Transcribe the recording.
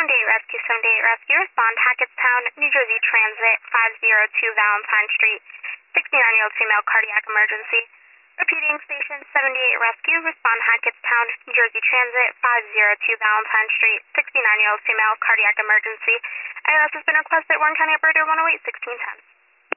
78 Rescue, 78 Rescue, respond Hackettstown, New Jersey Transit, 502 Valentine Street, 69-year-old female, cardiac emergency. Repeating, station 78 Rescue, respond Hackettstown, New Jersey Transit, 502 Valentine Street, 69-year-old female, cardiac emergency. ALS has been requested, Warren County Operator 108, 1610.